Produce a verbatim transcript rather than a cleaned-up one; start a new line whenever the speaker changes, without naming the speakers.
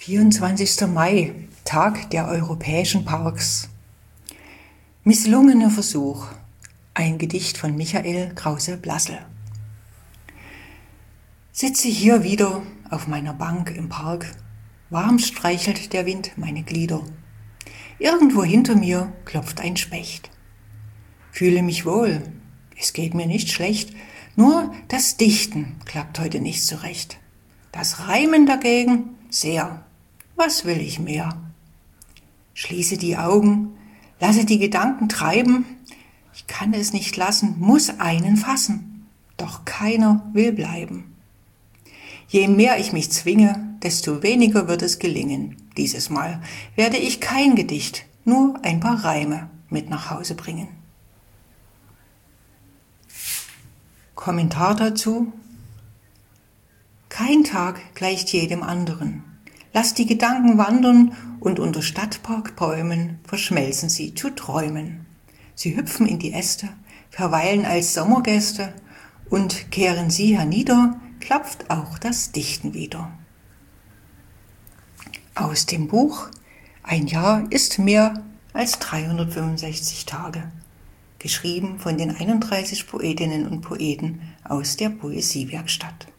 vierundzwanzigster Mai, Tag der europäischen Parks. Misslungener Versuch. Ein Gedicht von Michael Krause-Blassel. Sitze hier wieder auf meiner Bank im Park. Warm streichelt der Wind meine Glieder. Irgendwo hinter mir klopft ein Specht. Fühle mich wohl, es geht mir nicht schlecht, nur das Dichten klappt heute nicht so recht. Das Reimen dagegen sehr. Was will ich mehr? Schließe die Augen, lasse die Gedanken treiben. Ich kann es nicht lassen, muss einen fassen. Doch keiner will bleiben. Je mehr ich mich zwinge, desto weniger wird es gelingen. Dieses Mal werde ich kein Gedicht, nur ein paar Reime mit nach Hause bringen. Kommentar dazu: Kein Tag gleicht jedem anderen. Lass die Gedanken wandern und unter Stadtparkbäumen verschmelzen sie zu Träumen. Sie hüpfen in die Äste, verweilen als Sommergäste und kehren sie hernieder, klopft auch das Dichten wieder. Aus dem Buch Ein Jahr ist mehr als dreihundertfünfundsechzig Tage, geschrieben von den einunddreißig Poetinnen und Poeten aus der Poesiewerkstatt.